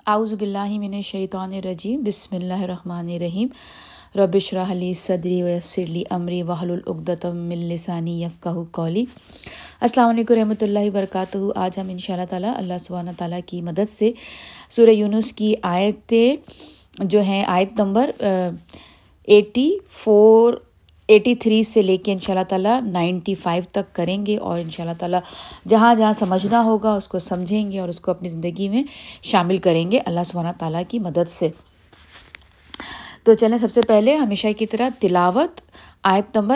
اعوذ باللہ من الشیطان الرجیم بسم اللہ الرحمن الرحیم رب اشرح لی صدری ویسر لی امری واحلل عقدۃ من لسانی یفقہوا قولی۔ السلام علیکم رحمۃ اللہ وبرکاتہ۔ آج ہم انشاءاللہ تعالیٰ اللہ سبحانہ تعالیٰ کی مدد سے سورہ یونس کی آیتیں جو ہیں آیت نمبر 83 سے لے کے انشاءاللہ تعالیٰ 95 تک کریں گے، اور انشاءاللہ تعالیٰ جہاں جہاں سمجھنا ہوگا اس کو سمجھیں گے اور اس کو اپنی زندگی میں شامل کریں گے اللہ سبحانہ تعالیٰ کی مدد سے۔ تو چلیں سب سے پہلے ہمیشہ کی طرح تلاوت آیت نمبر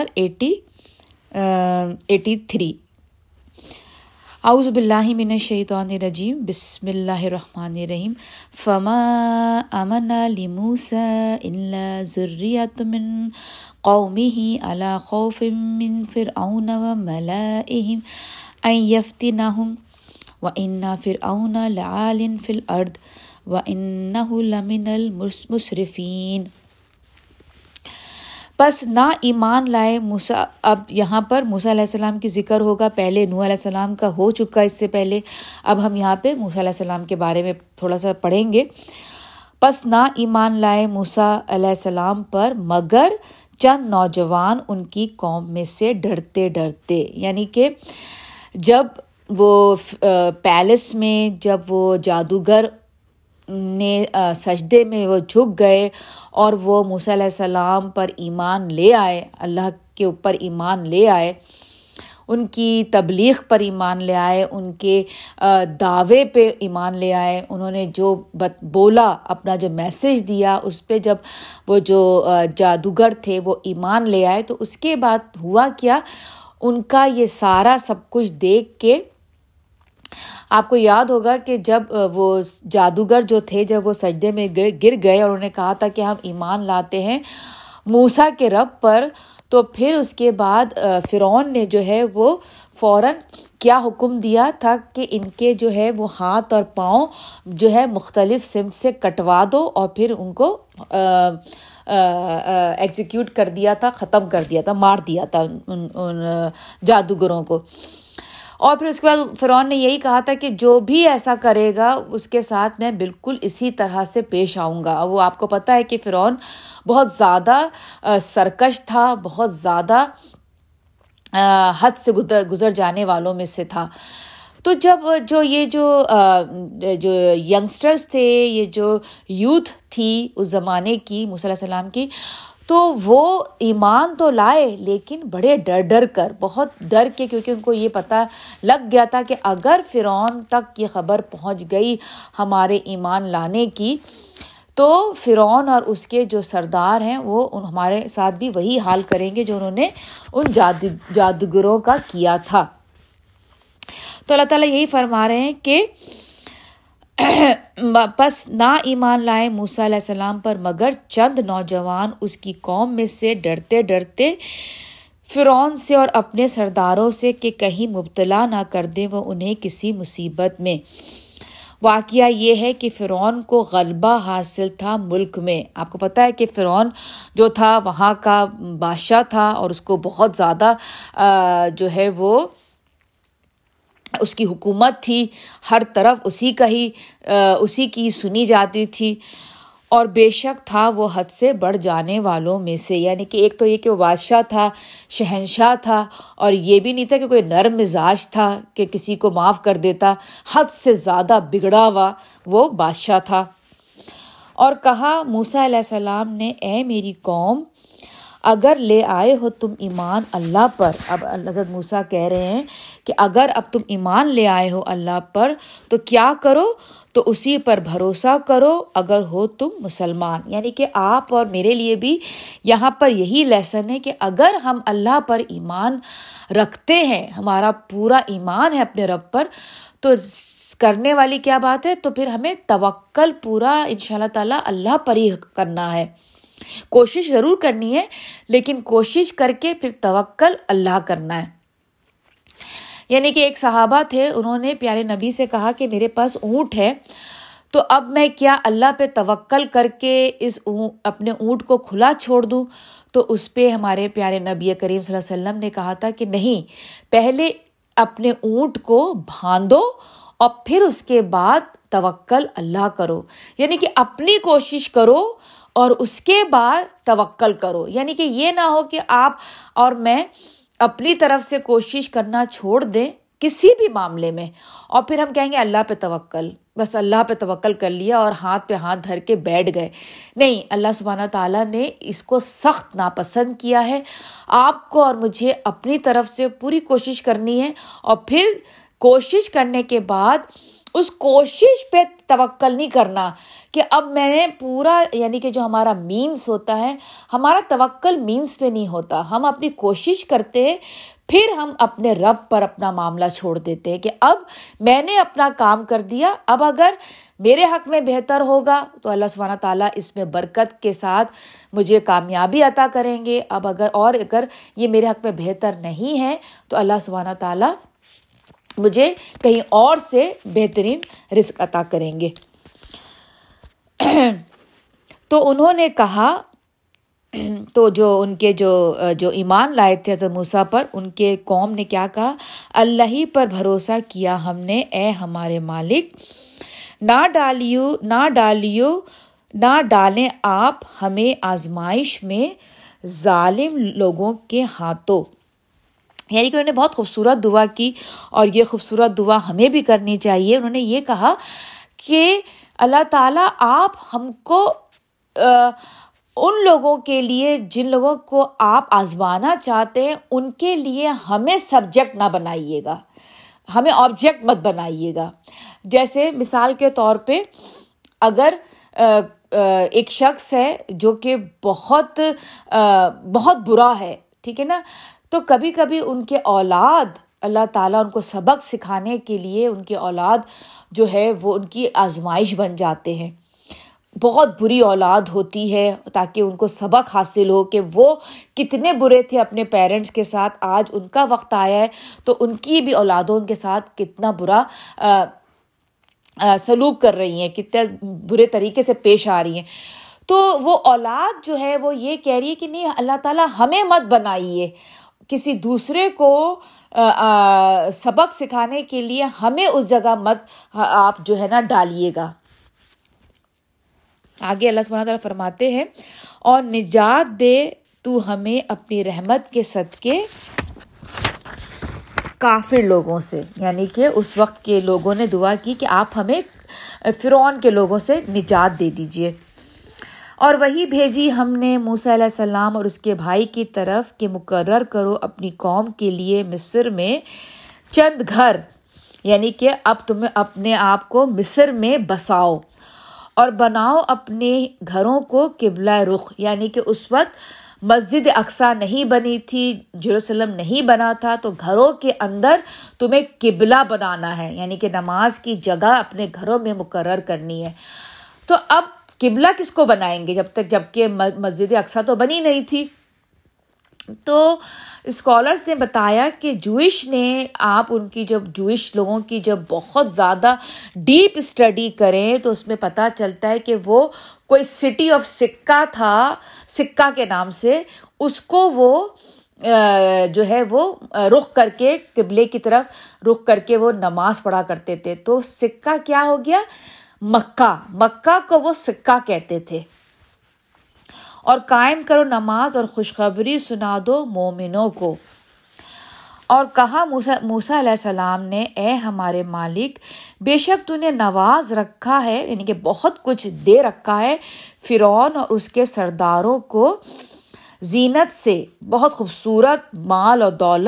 83۔ اعوذ باللہ من الشیطان الرجیم بسم اللہ الرحمن الرحیم فما امن لموسى الا ذریۃ من قومه على خوف من فرعون وملائهم ان يفتنهم وان فرعون لعال في الارض وانه لمن المسرفین۔ بس نہ ایمان لائے موسیٰ۔ اب یہاں پر موسیٰ علیہ السلام کی ذکر ہوگا، پہلے نوح علیہ السلام کا ہو چکا اس سے پہلے، اب ہم یہاں پہ موسیٰ علیہ السلام کے بارے میں تھوڑا سا پڑھیں گے۔ بس نہ ایمان لائے موسیٰ علیہ السلام پر مگر چند نوجوان ان کی قوم میں سے ڈرتے ڈرتے، یعنی کہ جب وہ پیلس میں جب وہ جادوگر نے سجدے میں وہ جھک گئے اور وہ موسیٰ علیہ السلام پر ایمان لے آئے، اللہ کے اوپر ایمان لے آئے، ان کی تبلیغ پر ایمان لے آئے، ان کے دعوے پہ ایمان لے آئے، انہوں نے جو بولا، اپنا جو میسج دیا اس پہ جب وہ جو جادوگر تھے وہ ایمان لے آئے، تو اس کے بعد ہوا کیا، ان کا یہ سارا سب کچھ دیکھ کے آپ کو یاد ہوگا کہ جب وہ جادوگر جو تھے جب وہ سجدے میں گر گئے اور انہوں نے کہا تھا کہ ہم ایمان لاتے ہیں موسیٰ کے رب پر، تو پھر اس کے بعد فرعون نے جو ہے وہ فوراً کیا حکم دیا تھا کہ ان کے جو ہے وہ ہاتھ اور پاؤں جو ہے مختلف سمت سے کٹوا دو، اور پھر ان کو ایگزیکیوٹ کر دیا تھا، ختم کر دیا تھا، مار دیا تھا ان جادوگروں کو۔ اور پھر اس کے بعد فرعون نے یہی کہا تھا کہ جو بھی ایسا کرے گا اس کے ساتھ میں بالکل اسی طرح سے پیش آؤں گا۔ وہ آپ کو پتہ ہے کہ فرعون بہت زیادہ سرکش تھا، بہت زیادہ حد سے گزر جانے والوں میں سے تھا۔ تو جب جو ینگسٹرز تھے، یہ جو یوتھ تھی اس زمانے کی موسیٰ علیہ السلام کی، تو وہ ایمان تو لائے لیکن بڑے ڈر کر، بہت ڈر کے، کیونکہ ان کو یہ پتہ لگ گیا تھا کہ اگر فرعون تک یہ خبر پہنچ گئی ہمارے ایمان لانے کی، تو فرعون اور اس کے جو سردار ہیں وہ ہمارے ساتھ بھی وہی حال کریں گے جو انہوں نے ان جادوگروں کا کیا تھا۔ تو اللہ تعالیٰ یہی فرما رہے ہیں کہ پس نہ ایمان لائے موسیٰ علیہ السلام پر مگر چند نوجوان اس کی قوم میں سے ڈرتے ڈرتے فرعون سے اور اپنے سرداروں سے کہ کہیں مبتلا نہ کر دیں وہ انہیں کسی مصیبت میں۔ واقعہ یہ ہے کہ فرعون کو غلبہ حاصل تھا ملک میں۔ آپ کو پتہ ہے کہ فرعون جو تھا وہاں کا بادشاہ تھا، اور اس کو بہت زیادہ جو ہے وہ اس کی حکومت تھی، ہر طرف اسی کی سنی جاتی تھی، اور بے شک تھا وہ حد سے بڑھ جانے والوں میں سے۔ یعنی کہ ایک تو یہ کہ وہ بادشاہ تھا، شہنشاہ تھا، اور یہ بھی نہیں تھا کہ کوئی نرم مزاج تھا کہ کسی کو معاف کر دیتا، حد سے زیادہ بگڑا ہوا وہ بادشاہ تھا۔ اور کہا موسیٰ علیہ السلام نے، اے میری قوم، اگر لے آئے ہو تم ایمان اللہ پر۔ اب حضرت موسیٰ کہہ رہے ہیں کہ اگر اب تم ایمان لے آئے ہو اللہ پر تو کیا کرو، تو اسی پر بھروسہ کرو اگر ہو تم مسلمان۔ یعنی کہ آپ اور میرے لیے بھی یہاں پر یہی لیسن ہے کہ اگر ہم اللہ پر ایمان رکھتے ہیں، ہمارا پورا ایمان ہے اپنے رب پر، تو کرنے والی کیا بات ہے، تو پھر ہمیں توکل پورا انشاءاللہ تعالیٰ اللہ پر ہی کرنا ہے۔ کوشش ضرور کرنی ہے لیکن کوشش کر کے پھر توکل اللہ کرنا ہے۔ یعنی کہ ایک صحابہ تھے، انہوں نے پیارے نبی سے کہا کہ میرے پاس اونٹ ہے، تو اب میں کیا اللہ پہ توکل کر کے اپنے اونٹ کو کھلا چھوڑ دوں؟ تو اس پہ ہمارے پیارے نبی کریم صلی اللہ علیہ وسلم نے کہا تھا کہ نہیں، پہلے اپنے اونٹ کو باندھو اور پھر اس کے بعد توکل اللہ کرو، یعنی کہ اپنی کوشش کرو اور اس کے بعد توکل کرو. یعنی کہ یہ نہ ہو کہ آپ اور میں اپنی طرف سے کوشش کرنا چھوڑ دیں کسی بھی معاملے میں اور پھر ہم کہیں گے اللہ پہ توکل، بس اللہ پہ توکل کر لیا اور ہاتھ پہ ہاتھ دھر کے بیٹھ گئے. نہیں، اللہ سبحانہ تعالیٰ نے اس کو سخت ناپسند کیا ہے. آپ کو اور مجھے اپنی طرف سے پوری کوشش کرنی ہے اور پھر کوشش کرنے کے بعد اس کوشش پہ توکل نہیں کرنا کہ اب میں نے پورا، یعنی کہ جو ہمارا مینس ہوتا ہے، ہمارا توکل مینس پہ نہیں ہوتا. ہم اپنی کوشش کرتے ہیں، پھر ہم اپنے رب پر اپنا معاملہ چھوڑ دیتے ہیں کہ اب میں نے اپنا کام کر دیا، اب اگر میرے حق میں بہتر ہوگا تو اللہ سبحانہ تعالیٰ اس میں برکت کے ساتھ مجھے کامیابی عطا کریں گے. اب اگر یہ میرے حق میں بہتر نہیں ہے تو اللہ سبحانہ تعالیٰ مجھے کہیں اور سے بہترین رزق عطا کریں گے. تو انہوں نے کہا، تو جو ان کے جو ایمان لائے تھے حضرت موسیٰ پر، ان کے قوم نے کیا کہا؟ اللہ ہی پر بھروسہ کیا ہم نے، اے ہمارے مالک، نہ ڈالیں آپ ہمیں آزمائش میں ظالم لوگوں کے ہاتھوں. یعنی کہ انہوں نے بہت خوبصورت دعا کی اور یہ خوبصورت دعا ہمیں بھی کرنی چاہیے. انہوں نے یہ کہا کہ اللہ تعالیٰ آپ ہم کو ان لوگوں کے لیے جن لوگوں کو آپ آزمانا چاہتے ہیں ان کے لیے ہمیں سبجیکٹ نہ بنائیے گا، ہمیں آبجیکٹ مت بنائیے گا. جیسے مثال کے طور پہ اگر ایک شخص ہے جو کہ بہت برا ہے، ٹھیک ہے نا، تو کبھی کبھی ان کے اولاد، اللہ تعالیٰ ان کو سبق سکھانے کے لیے ان کی اولاد جو ہے وہ ان کی آزمائش بن جاتے ہیں. بہت بری اولاد ہوتی ہے تاکہ ان کو سبق حاصل ہو کہ وہ کتنے برے تھے اپنے پیرنٹس کے ساتھ، آج ان کا وقت آیا ہے تو ان کی بھی اولادوں کے ساتھ کتنا برا سلوک کر رہی ہیں، کتنے برے طریقے سے پیش آ رہی ہیں. تو وہ اولاد جو ہے وہ یہ کہہ رہی ہے کہ نہیں، اللہ تعالیٰ ہمیں مت بنائیے، کسی دوسرے کو سبق سکھانے کے لیے ہمیں اس جگہ مت آپ جو ہے نا ڈالیے گا. آگے اللہ سبحانہ تعالیٰ فرماتے ہیں، اور نجات دے تو ہمیں اپنی رحمت کے صدقے کافر لوگوں سے. یعنی کہ اس وقت کے لوگوں نے دعا کی کہ آپ ہمیں فرعون کے لوگوں سے نجات دے دیجئے. اور وہی بھیجی ہم نے موسیٰ علیہ السلام اور اس کے بھائی کی طرف کہ مقرر کرو اپنی قوم کے لیے مصر میں چند گھر، یعنی کہ اب تم اپنے آپ کو مصر میں بساؤ اور بناؤ اپنے گھروں کو قبلہ رخ. یعنی کہ اس وقت مسجد اقصیٰ نہیں بنی تھی، یروشلم نہیں بنا تھا، تو گھروں کے اندر تمہیں قبلہ بنانا ہے، یعنی کہ نماز کی جگہ اپنے گھروں میں مقرر کرنی ہے. تو اب قبلہ کس کو بنائیں گے جبکہ مسجد اقصیٰ تو بنی نہیں تھی. تو اسکالرز نے بتایا کہ جوئش لوگوں کی جب بہت زیادہ ڈیپ اسٹڈی کریں تو اس میں پتہ چلتا ہے کہ وہ کوئی سٹی آف سکہ تھا، سکہ کے نام سے، اس کو وہ جو ہے وہ رخ کر کے قبلے کی طرف رخ کر کے وہ نماز پڑھا کرتے تھے. تو سکہ کیا ہو گیا؟ مکہ کو وہ سکہ کہتے تھے. اور قائم کرو نماز اور خوشخبری سنا دو مومنوں کو. اور کہا موسیٰ علیہ السلام نے، اے ہمارے مالک، بے شک تو نے نواز رکھا ہے، یعنی کہ بہت کچھ دے رکھا ہے فرعون اور اس کے سرداروں کو زینت سے، بہت خوبصورت مال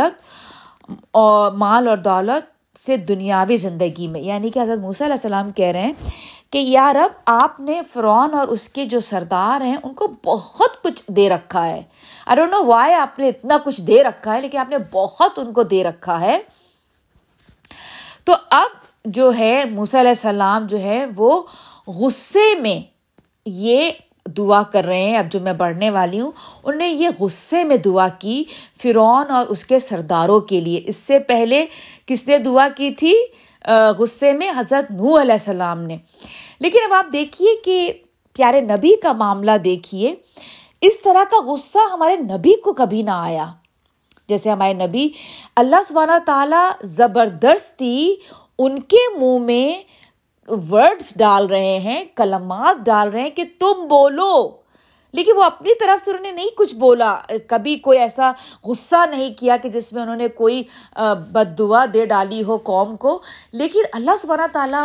اور دولت سے دنیاوی زندگی میں. یعنی کہ حضرت موسیٰ علیہ السلام کہہ رہے ہیں کہ یا رب، آپ نے فرعون اور اس کے جو سردار ہیں ان کو بہت کچھ دے رکھا ہے. I don't know why آپ نے اتنا کچھ دے رکھا ہے، لیکن آپ نے بہت ان کو دے رکھا ہے. تو اب جو ہے موسیٰ علیہ السلام جو ہے وہ غصے میں یہ دعا کر رہے ہیں. اب جو میں پڑھنے والی ہوں، انہوں نے یہ غصے میں دعا کی فرعون اور اس کے سرداروں کے لیے. اس سے پہلے کس نے دعا کی تھی غصے میں؟ حضرت نوح علیہ السلام نے. لیکن اب آپ دیکھیے کہ پیارے نبی کا معاملہ دیکھیے، اس طرح کا غصہ ہمارے نبی کو کبھی نہ آیا. جیسے ہمارے نبی، اللہ سبحانہ تعالیٰ زبردستی ان کے منہ میں ورڈز ڈال رہے ہیں، کلمات ڈال رہے ہیں کہ تم بولو، لیکن وہ اپنی طرف سے انہوں نے نہیں کچھ بولا، کبھی کوئی ایسا غصہ نہیں کیا کہ جس میں انہوں نے کوئی بد دعا دے ڈالی ہو قوم کو. لیکن اللہ سبحانہ تعالیٰ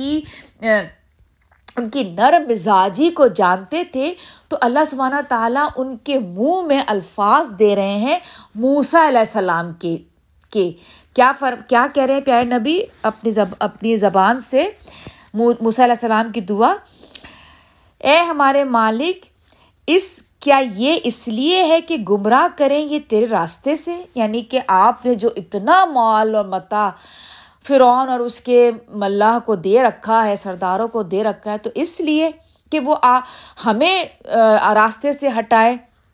ان کی نرم مزاجی کو جانتے تھے، تو اللہ سبحانہ تعالیٰ ان کے منہ میں الفاظ دے رہے ہیں موسیٰ علیہ السلام کے کیا کہہ رہے ہیں پیارے نبی اپنی زبان سے. موسیٰ علیہ السلام کی دعا: اے ہمارے مالک، کیا یہ اس لیے ہے کہ گمراہ کریں یہ تیرے راستے سے؟ یعنی کہ آپ نے جو اتنا مال اور متاع فرعون اور اس کے ملاح کو دے رکھا ہے، سرداروں کو دے رکھا ہے، تو اس لیے کہ وہ ہمیں راستے سے ہٹائے.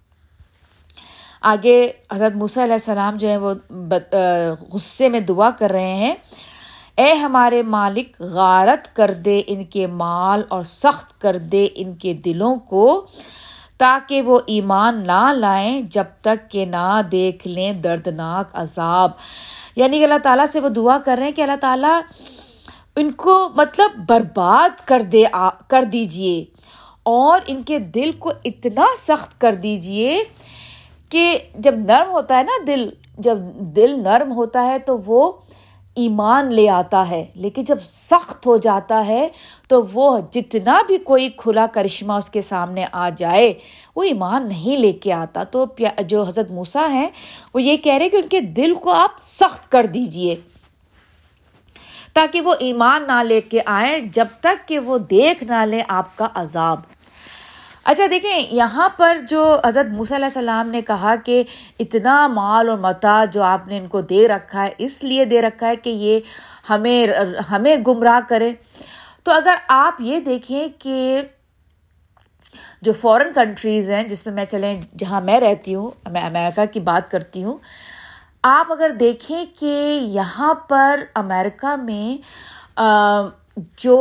آگے حضرت موسیٰ علیہ السلام جو ہے وہ غصے میں دعا کر رہے ہیں: اے ہمارے مالک، غارت کر دے ان کے مال اور سخت کر دے ان کے دلوں کو، تاکہ وہ ایمان نہ لائیں جب تک کہ نہ دیکھ لیں دردناک عذاب. یعنی کہ اللہ تعالیٰ سے وہ دعا کر رہے ہیں کہ اللہ تعالیٰ ان کو برباد کر دیجئے، اور ان کے دل کو اتنا سخت کر دیجئے کہ جب نرم ہوتا ہے نا جب دل نرم ہوتا ہے تو وہ ایمان لے آتا ہے، لیکن جب سخت ہو جاتا ہے تو وہ جتنا بھی کوئی کھلا کرشمہ اس کے سامنے آ جائے وہ ایمان نہیں لے کے آتا. تو جو حضرت موسیٰ ہیں وہ یہ کہہ رہے کہ ان کے دل کو آپ سخت کر دیجئے تاکہ وہ ایمان نہ لے کے آئیں جب تک کہ وہ دیکھ نہ لیں آپ کا عذاب. اچھا دیکھیں، یہاں پر جو حضرت موسیٰ علیہ السلام نے کہا کہ اتنا مال اور متاع جو آپ نے ان کو دے رکھا ہے، اس لیے دے رکھا ہے کہ یہ ہمیں گمراہ کرے. تو اگر آپ یہ دیکھیں کہ جو فورن کنٹریز ہیں جس میں جہاں میں رہتی ہوں، میں امریکہ کی بات کرتی ہوں، آپ اگر دیکھیں کہ یہاں پر امریکہ میں جو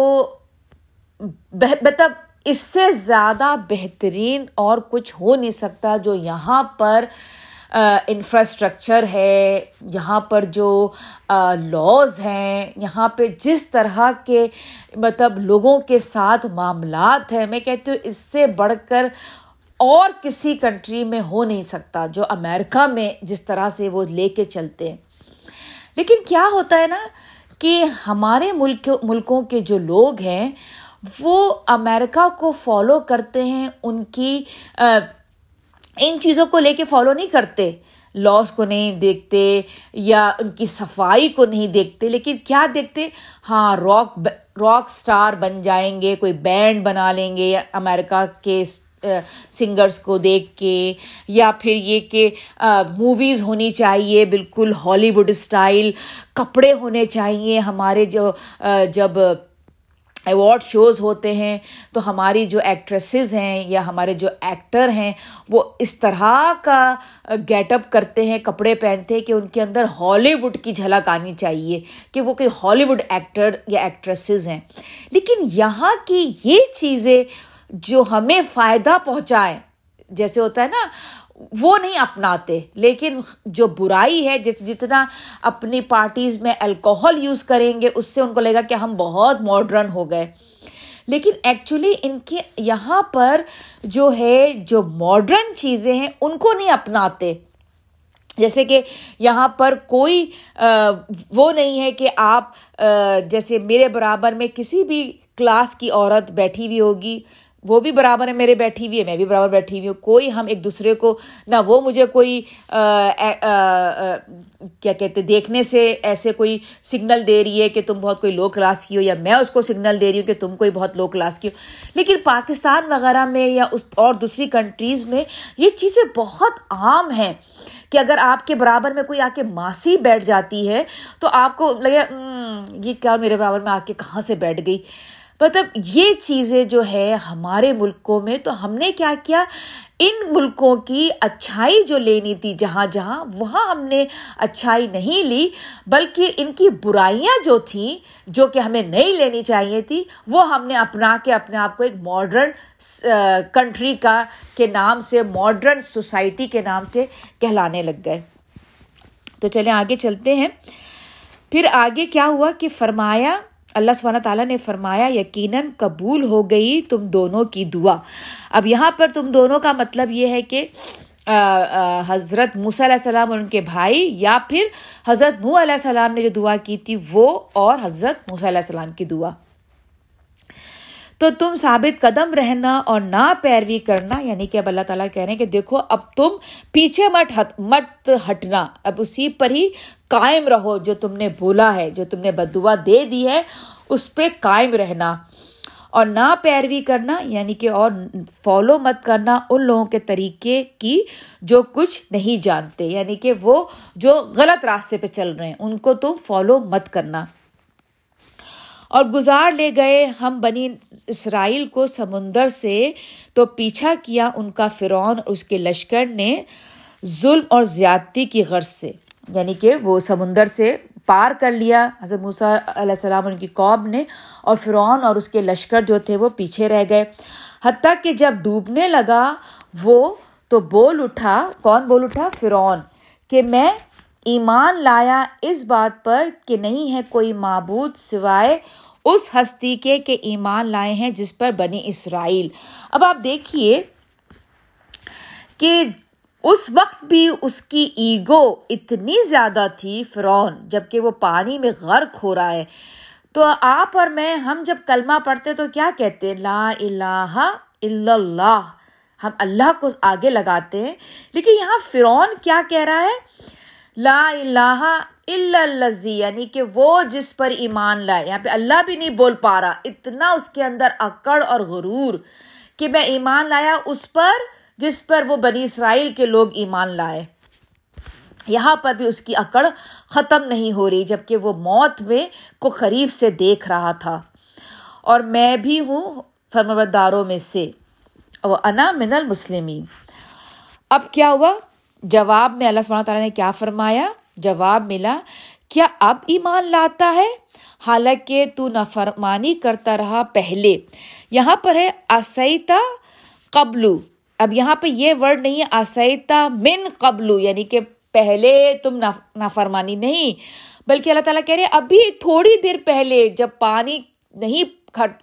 اس سے زیادہ بہترین اور کچھ ہو نہیں سکتا جو یہاں پر انفراسٹرکچر ہے، یہاں پر جو لاز ہیں، یہاں پہ جس طرح کے لوگوں کے ساتھ معاملات ہیں، میں کہتی ہوں اس سے بڑھ کر اور کسی کنٹری میں ہو نہیں سکتا جو امریکہ میں جس طرح سے وہ لے کے چلتے ہیں. لیکن کیا ہوتا ہے نا کہ ہمارے ملکوں کے جو لوگ ہیں وہ امریکہ کو فالو کرتے ہیں، ان کی ان چیزوں کو لے کے فالو نہیں کرتے، لاس کو نہیں دیکھتے یا ان کی صفائی کو نہیں دیکھتے، لیکن کیا دیکھتے؟ ہاں، راک سٹار بن جائیں گے، کوئی بینڈ بنا لیں گے امریکہ کے سنگرز کو دیکھ کے، یا پھر یہ کہ موویز ہونی چاہیے بالکل ہالی ووڈ اسٹائل، کپڑے ہونے چاہیے ہمارے جب ایوارڈ شوز ہوتے ہیں تو ہماری جو ایکٹریسز ہیں یا ہمارے جو ایکٹر ہیں وہ اس طرح کا گیٹ اپ کرتے ہیں، کپڑے پہنتے ہیں کہ ان کے اندر ہالی ووڈ کی جھلک آنی چاہیے کہ وہ کوئی ہالی ووڈ ایکٹر یا ایکٹریسز ہیں. لیکن یہاں کی یہ چیزیں جو ہمیں فائدہ پہنچائیں، جیسے ہوتا ہے نا، وہ نہیں اپناتے. لیکن جو برائی ہے، جتنا اپنی پارٹیز میں الکوہل یوز کریں گے اس سے ان کو لگے گا کہ ہم بہت ماڈرن ہو گئے. لیکن ایکچولی ان کے یہاں پر جو ماڈرن چیزیں ہیں ان کو نہیں اپناتے. جیسے کہ یہاں پر کوئی وہ نہیں ہے کہ آپ جیسے میرے برابر میں کسی بھی کلاس کی عورت بیٹھی ہوئی ہوگی، وہ بھی برابر ہے میرے بیٹھی ہوئی ہے، میں بھی برابر بیٹھی ہوئی ہوں، کوئی ہم ایک دوسرے کو نہ وہ مجھے کوئی کیا کہتے دیکھنے سے ایسے کوئی سگنل دے رہی ہے کہ تم بہت کوئی لو کلاس کی ہو، یا میں اس کو سگنل دے رہی ہوں کہ تم کوئی بہت لو کلاس کی ہو. لیکن پاکستان وغیرہ میں یا اور دوسری کنٹریز میں یہ چیزیں بہت عام ہیں کہ اگر آپ کے برابر میں کوئی آ کے ماسی بیٹھ جاتی ہے تو آپ کو لگے یہ کیا میرے برابر میں آ کے کہاں سے بیٹھ گئی. یہ چیزیں جو ہے ہمارے ملکوں میں، تو ہم نے کیا کیا، ان ملکوں کی اچھائی جو لینی تھی جہاں وہاں ہم نے اچھائی نہیں لی، بلکہ ان کی برائیاں جو تھیں جو کہ ہمیں نہیں لینی چاہیے تھی وہ ہم نے اپنا کے اپنے آپ کو ایک ماڈرن کنٹری کے نام سے، ماڈرن سوسائٹی کے نام سے کہلانے لگ گئے. تو چلیں آگے چلتے ہیں. پھر آگے کیا ہوا کہ فرمایا اللہ سبحانہ تعالیٰ نے فرمایا یقیناً قبول ہو گئی تم دونوں کی دعا. اب یہاں پر تم دونوں کا مطلب یہ ہے کہ حضرت موسیٰ علیہ السلام اور ان کے بھائی، یا پھر حضرت نوح علیہ السلام نے جو دعا کی تھی وہ، اور حضرت موسیٰ علیہ السلام کی دعا. تو تم ثابت قدم رہنا اور نہ پیروی کرنا، یعنی کہ اب اللہ تعالیٰ کہہ رہے ہیں کہ دیکھو اب تم پیچھے مت ہٹنا، اب اسی پر ہی قائم رہو، جو تم نے بولا ہے، جو تم نے بددعا دے دی ہے اس پہ قائم رہنا، اور نہ پیروی کرنا یعنی کہ اور فالو مت کرنا ان لوگوں کے طریقے کی جو کچھ نہیں جانتے، یعنی کہ وہ جو غلط راستے پہ چل رہے ہیں ان کو تم فالو مت کرنا. اور گزار لے گئے ہم بنی اسرائیل کو سمندر سے، تو پیچھا کیا ان کا فرعون اور اس کے لشکر نے ظلم اور زیادتی کی غرض سے، یعنی کہ وہ سمندر سے پار کر لیا حضرت موسیٰ علیہ السلام اور ان کی قوم نے، اور فرعون اور اس کے لشکر جو تھے وہ پیچھے رہ گئے. حتیٰ کہ جب ڈوبنے لگا وہ تو بول اٹھا، کون بول اٹھا؟ فرعون، کہ میں ایمان لایا اس بات پر کہ نہیں ہے کوئی معبود سوائے اس ہستی کے کہ ایمان لائے ہیں جس پر بنی اسرائیل. اب آپ دیکھیے کہ اس وقت بھی اس کی ایگو اتنی زیادہ تھی فرعون، جبکہ وہ پانی میں غرق ہو رہا ہے. تو آپ اور میں، ہم جب کلمہ پڑھتے تو کیا کہتے ہیں؟ لا الہ الا اللہ، ہم اللہ کو آگے لگاتے ہیں. لیکن یہاں فرعون کیا کہہ رہا ہے؟ لا الہ الا الذی، یعنی کہ وہ جس پر ایمان لائے. یہاں پہ اللہ بھی نہیں بول پا رہا، اتنا اس کے اندر اکڑ اور غرور کہ میں ایمان لایا اس پر جس پر وہ بنی اسرائیل کے لوگ ایمان لائے. یہاں پر بھی اس کی اکڑ ختم نہیں ہو رہی، جبکہ وہ موت میں کو قریب سے دیکھ رہا تھا. اور میں بھی ہوں فرمانبرداروں میں سے، وانا من المسلمین. اب کیا ہوا؟ جواب میں اللہ سبحانہ تعالیٰ نے کیا فرمایا؟ جواب ملا، کیا اب ایمان لاتا ہے حالانکہ تو نافرمانی کرتا رہا پہلے. یہاں پر ہے عصیتا قبلو. اب یہاں پہ یہ ورڈ نہیں ہے عصیتا من قبلو، یعنی کہ پہلے تم نافرمانی نہیں، بلکہ اللہ تعالیٰ کہہ رہے ابھی تھوڑی دیر پہلے جب پانی نہیں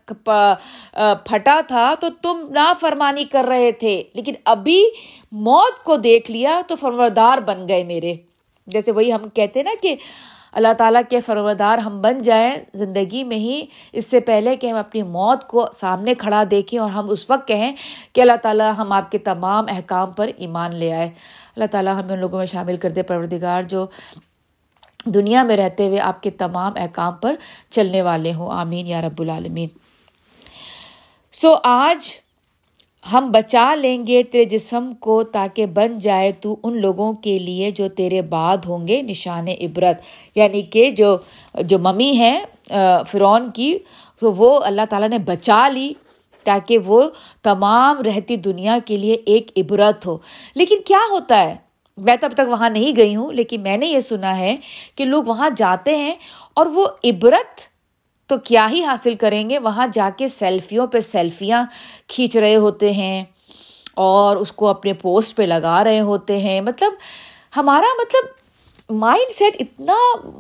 پھٹا تھا تو تم نافرمانی کر رہے تھے، لیکن ابھی موت کو دیکھ لیا تو فرمانبردار بن گئے میرے. جیسے وہی ہم کہتے ہیں نا کہ اللہ تعالیٰ کے فرمانبردار ہم بن جائیں زندگی میں ہی، اس سے پہلے کہ ہم اپنی موت کو سامنے کھڑا دیکھیں اور ہم اس وقت کہیں کہ اللہ تعالیٰ ہم آپ کے تمام احکام پر ایمان لے آئے. اللہ تعالیٰ ہمیں ان لوگوں میں شامل کر دے پروردگار جو دنیا میں رہتے ہوئے آپ کے تمام احکام پر چلنے والے ہوں. آمین یا رب العالمین. آج ہم بچا لیں گے تیرے جسم کو تاکہ بن جائے تو ان لوگوں کے لیے جو تیرے بعد ہوں گے نشان عبرت، یعنی کہ جو ممی ہے فرعون کی، تو وہ اللہ تعالیٰ نے بچا لی تاکہ وہ تمام رہتی دنیا کے لیے ایک عبرت ہو. لیکن کیا ہوتا ہے، میں تو اب تک وہاں نہیں گئی ہوں، لیکن میں نے یہ سنا ہے کہ لوگ وہاں جاتے ہیں اور وہ عبرت تو کیا ہی حاصل کریں گے، وہاں جا کے سیلفیوں پہ سیلفیاں کھینچ رہے ہوتے ہیں اور اس کو اپنے پوسٹ پہ لگا رہے ہوتے ہیں. مطلب ہمارا مائنڈ سیٹ اتنا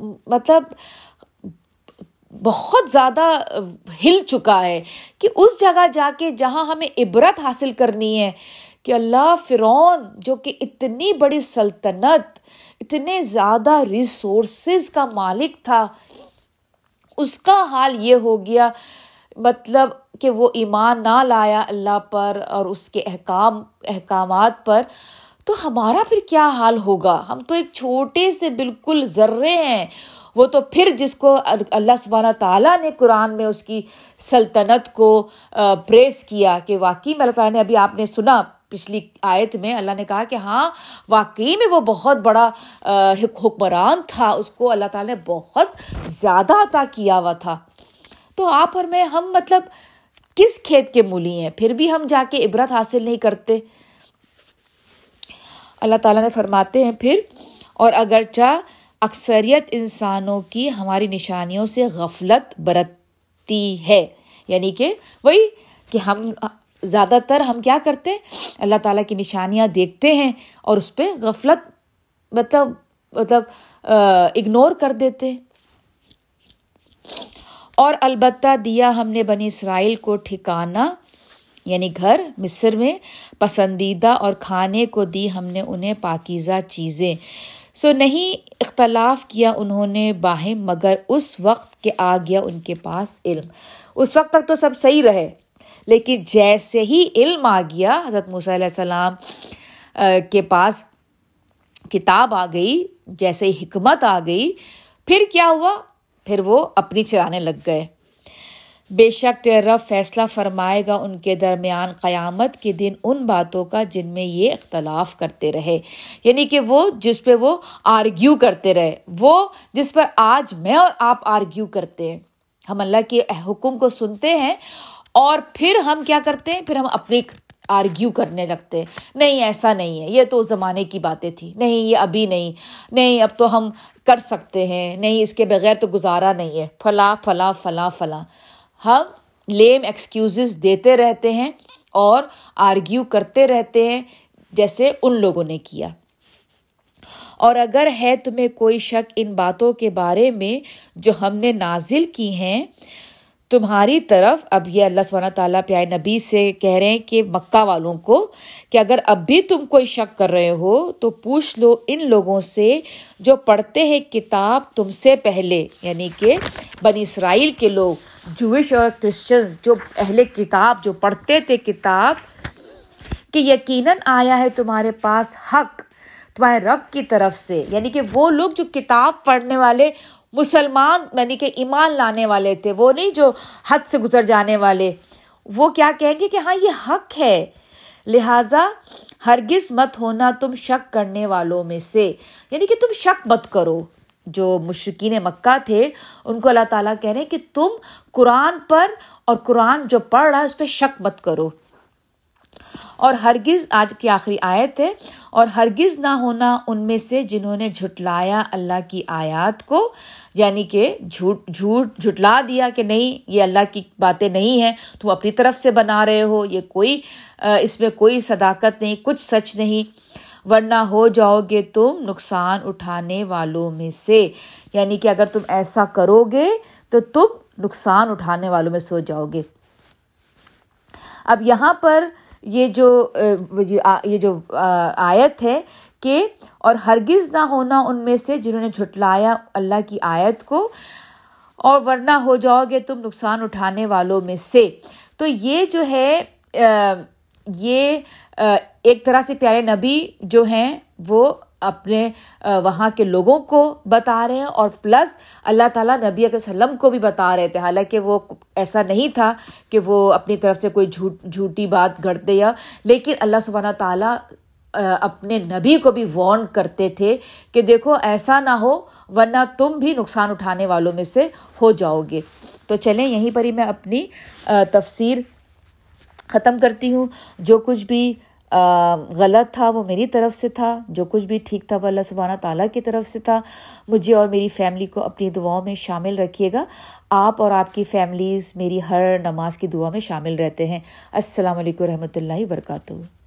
بہت زیادہ ہل چکا ہے کہ اس جگہ جا کے جہاں ہمیں عبرت حاصل کرنی ہے کہ اللہ فرعون جو کہ اتنی بڑی سلطنت، اتنے زیادہ ریسورسز کا مالک تھا، اس کا حال یہ ہو گیا، مطلب کہ وہ ایمان نہ لایا اللہ پر اور اس کے احکامات پر. تو ہمارا پھر کیا حال ہوگا؟ ہم تو ایک چھوٹے سے بالکل ذرے ہیں. وہ تو پھر جس کو اللہ سبحانہ تعالیٰ نے قرآن میں اس کی سلطنت کو پریز کیا کہ واقعی میں اللہ تعالیٰ نے، ابھی آپ نے سنا پچھلی آیت میں اللہ نے کہا کہ ہاں واقعی میں وہ بہت بڑا حکمران تھا، اس کو اللہ تعالیٰ نے بہت زیادہ عطا کیا ہوا تھا. تو آپ اور میں، ہم کس کھیت کے مولی ہیں؟ پھر بھی ہم جا کے عبرت حاصل نہیں کرتے. اللہ تعالیٰ نے فرماتے ہیں پھر، اور اگرچہ اکثریت انسانوں کی ہماری نشانیوں سے غفلت برتتی ہے، یعنی کہ وہی کہ ہم زیادہ تر ہم کیا کرتے ہیں، اللہ تعالیٰ کی نشانیاں دیکھتے ہیں اور اس پہ غفلت اگنور کر دیتے. اور البتہ دیا ہم نے بنی اسرائیل کو ٹھکانہ یعنی گھر مصر میں پسندیدہ، اور کھانے کو دی ہم نے انہیں پاکیزہ چیزیں۔ سو نہیں اختلاف کیا انہوں نے باہم مگر اس وقت کہ آ گیا ان کے پاس علم۔ اس وقت تک تو سب صحیح رہے، لیکن جیسے ہی علم آ گیا، حضرت موسیٰ علیہ السلام کے پاس کتاب آ گئی، جیسے ہی حکمت آ گئی، پھر کیا ہوا؟ پھر وہ اپنی چلانے لگ گئے۔ بے شک تیرا رب فیصلہ فرمائے گا ان کے درمیان قیامت کے دن ان باتوں کا جن میں یہ اختلاف کرتے رہے، یعنی کہ وہ جس پہ وہ آرگیو کرتے رہے، وہ جس پر آج میں اور آپ آرگیو کرتے ہیں۔ ہم اللہ کے حکم کو سنتے ہیں اور پھر ہم کیا کرتے ہیں؟ پھر ہم اپنی آرگیو کرنے لگتے ہیں، نہیں ایسا نہیں ہے، یہ تو زمانے کی باتیں تھی، نہیں یہ ابھی نہیں، نہیں اب تو ہم کر سکتے ہیں، نہیں اس کے بغیر تو گزارا نہیں ہے، فلاں فلاں فلاں فلاں۔ ہم لیم ایکسکیوزز دیتے رہتے ہیں اور آرگیو کرتے رہتے ہیں جیسے ان لوگوں نے کیا۔ اور اگر ہے تمہیں کوئی شک ان باتوں کے بارے میں جو ہم نے نازل کی ہیں تمہاری طرف، اب یہ اللہ سبحانہ تعالیٰ پیارے نبی سے کہہ رہے ہیں کہ مکہ والوں کو کہ اگر اب بھی تم کوئی شک کر رہے ہو تو پوچھ لو ان لوگوں سے جو پڑھتے ہیں کتاب تم سے پہلے، یعنی کہ بنی اسرائیل کے لوگ، جوش اور کرسچنز، جو اہل کتاب جو پڑھتے تھے کتاب، کہ یقیناً آیا ہے تمہارے پاس حق تمہارے رب کی طرف سے، یعنی کہ وہ لوگ جو کتاب پڑھنے والے مسلمان یعنی کہ ایمان لانے والے تھے، وہ نہیں جو حد سے گزر جانے والے، وہ کیا کہیں گے کہ ہاں یہ حق ہے، لہٰذا ہرگز مت ہونا تم شک کرنے والوں میں سے، یعنی کہ تم شک مت کرو۔ جو مشرکین مکہ تھے ان کو اللہ تعالیٰ کہہ رہے ہیں کہ تم قرآن پر اور قرآن جو پڑھ رہا ہے اس پہ شک مت کرو، اور ہرگز، آج کی آخری آیت ہے، اور ہرگز نہ ہونا ان میں سے جنہوں نے جھٹلایا اللہ کی آیات کو، یعنی کہ جھٹلا دیا کہ نہیں یہ اللہ کی باتیں نہیں ہیں، تم اپنی طرف سے بنا رہے ہو، یہ کوئی اس میں کوئی صداقت نہیں، کچھ سچ نہیں، ورنہ ہو جاؤ گے تم نقصان اٹھانے والوں میں سے، یعنی کہ اگر تم ایسا کرو گے تو تم نقصان اٹھانے والوں میں سے ہو جاؤ گے۔ اب یہاں پر یہ جو آیت ہے کہ اور ہرگز نہ ہونا ان میں سے جنہوں نے جھٹلایا اللہ کی آیت کو، اور ورنہ ہو جاؤ گے تم نقصان اٹھانے والوں میں سے، تو یہ جو ہے یہ ایک طرح سے پیارے نبی جو ہیں وہ اپنے وہاں کے لوگوں کو بتا رہے ہیں، اور پلس اللہ تعالیٰ نبی علیہ وسلم کو بھی بتا رہے تھے، حالانکہ وہ ایسا نہیں تھا کہ وہ اپنی طرف سے کوئی جھوٹی بات گھڑتے یا، لیکن اللہ سبحانہ تعالیٰ اپنے نبی کو بھی وارن کرتے تھے کہ دیکھو ایسا نہ ہو ورنہ تم بھی نقصان اٹھانے والوں میں سے ہو جاؤ گے۔ تو چلیں یہیں پر ہی میں اپنی تفسیر ختم کرتی ہوں۔ جو کچھ بھی غلط تھا وہ میری طرف سے تھا، جو کچھ بھی ٹھیک تھا وہ اللہ سبحانہ تعالیٰ کی طرف سے تھا۔ مجھے اور میری فیملی کو اپنی دعاؤں میں شامل رکھیے گا۔ آپ اور آپ کی فیملیز میری ہر نماز کی دعا میں شامل رہتے ہیں۔ السلام علیکم ورحمۃ اللہ وبرکاتہ۔